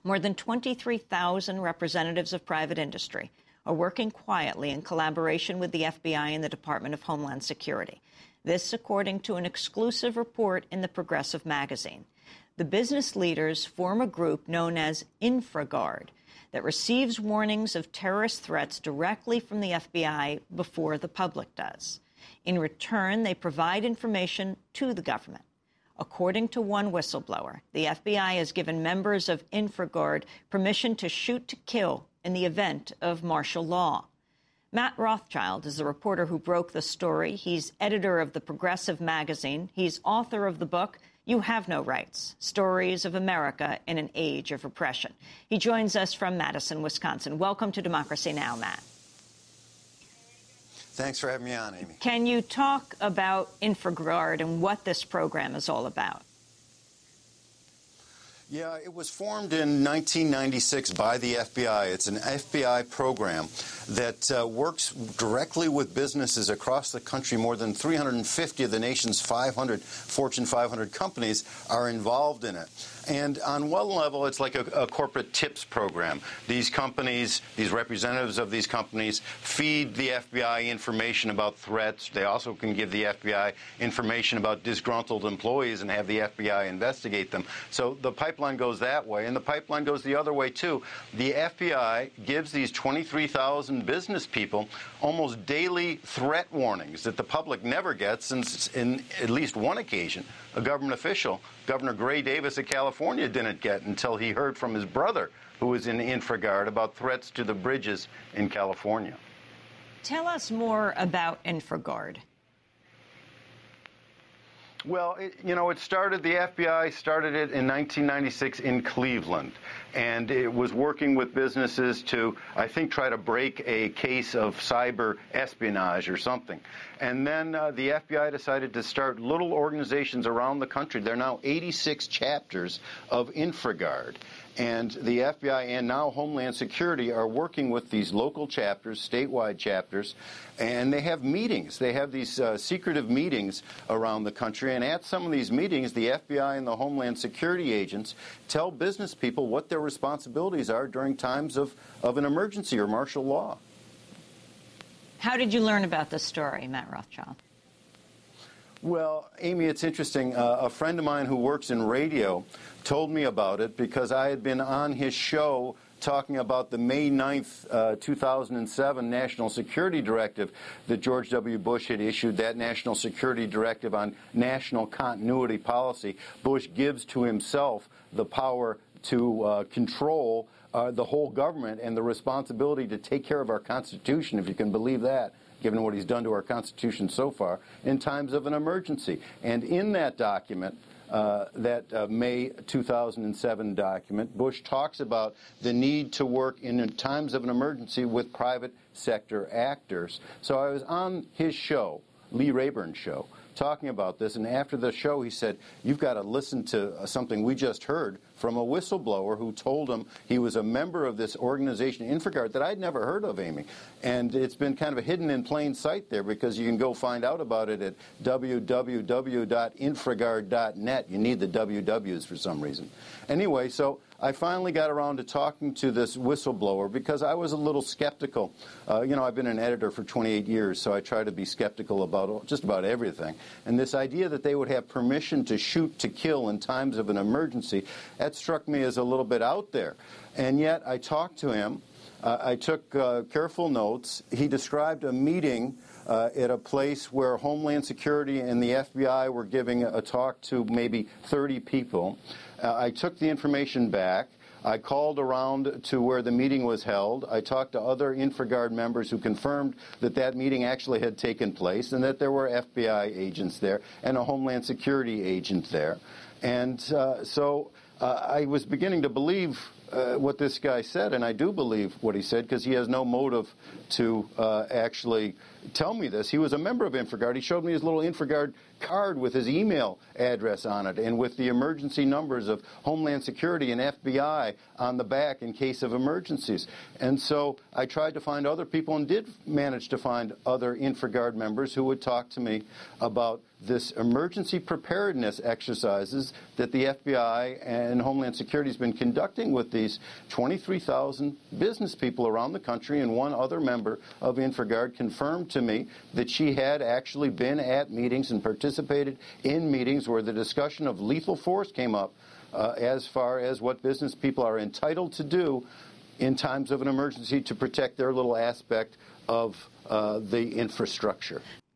More than 23,000 representatives of private industry are working quietly in collaboration with the FBI and the Department of Homeland Security. This, according to an exclusive report in the Progressive magazine. The business leaders form a group known as InfraGard that receives warnings of terrorist threats directly from the FBI before the public does. In return, they provide information to the government. According to one whistleblower, the FBI has given members of InfraGard permission to shoot to kill in the event of martial law. Matt Rothschild is the reporter who broke the story. He's editor of the Progressive magazine. He's author of the book, You Have No Rights, Stories of America in an Age of Repression. He joins us from Madison, Wisconsin. Welcome to Democracy Now!, Matt. Thanks for having me on, Amy. Can you talk about InfraGard and what this program is all about? Yeah, it was formed in 1996 by the FBI. It's an FBI program that works directly with businesses across the country. More than 350 of the nation's Fortune 500 companies are involved in it. And on one level, it's like a corporate tips program. These companies, these representatives of these companies, feed the FBI information about threats. They also can give the FBI information about disgruntled employees and have the FBI investigate them. So the pipeline goes that way, and the pipeline goes the other way, too. The FBI gives these 23,000 business people almost daily threat warnings that the public never gets, since in at least one occasion, a government official, Governor Gray Davis of California, didn't get until he heard from his brother, who was in InfraGard, about threats to the bridges in California. Tell us more about InfraGard. Well, the FBI started it in 1996 in Cleveland, and it was working with businesses to, I think, try to break a case of cyber espionage or something. And then the FBI decided to start little organizations around the country. There are now 86 chapters of InfraGard. And the FBI and now Homeland Security are working with these local chapters, statewide chapters, and they have meetings. They have these secretive meetings around the country, and at some of these meetings, the FBI and the Homeland Security agents tell business people what their responsibilities are during times of an emergency or martial law. How did you learn about this story, Matt Rothschild? Well, Amy, it's interesting. A friend of mine who works in radio told me about it because I had been on his show talking about the May 9th, 2007 National Security Directive that George W. Bush had issued, that National Security Directive on national continuity policy. Bush gives to himself the power to control the whole government and the responsibility to take care of our Constitution, if you can believe that, given what he's done to our Constitution so far, in times of an emergency. And in that document, that May 2007 document, Bush talks about the need to work in times of an emergency with private sector actors. So I was on his show, Lee Rayburn's show, talking about this, and after the show he said, you've got to listen to something we just heard from a whistleblower who told him he was a member of this organization, InfraGard, that I'd never heard of, Amy. And it's been kind of hidden in plain sight there because you can go find out about it at www.infragard.net. You need the WWs for some reason. Anyway, so I finally got around to talking to this whistleblower because I was a little skeptical. I've been an editor for 28 years, so I try to be skeptical about just about everything. And this idea that they would have permission to shoot to kill in times of an emergency, that struck me as a little bit out there. And yet I talked to him. I took careful notes. He described a meeting at a place where Homeland Security and the FBI were giving a talk to maybe 30 people. I took the information back. I called around to where the meeting was held. I talked to other InfraGard members who confirmed that that meeting actually had taken place and that there were FBI agents there and a Homeland Security agent there. And so I was beginning to believe what this guy said, and I do believe what he said because he has no motive to actually tell me this. He was a member of InfraGard. He showed me his little InfraGard card with his email address on it and with the emergency numbers of Homeland Security and FBI on the back in case of emergencies. And so I tried to find other people and did manage to find other InfraGard members who would talk to me about this emergency preparedness exercises that the FBI and Homeland Security has been conducting with these 23,000 business people around the country. And one other member of InfraGard confirmed to me that she had actually been at meetings and participated in meetings where the discussion of lethal force came up as far as what business people are entitled to do in times of an emergency to protect their little aspect of the infrastructure.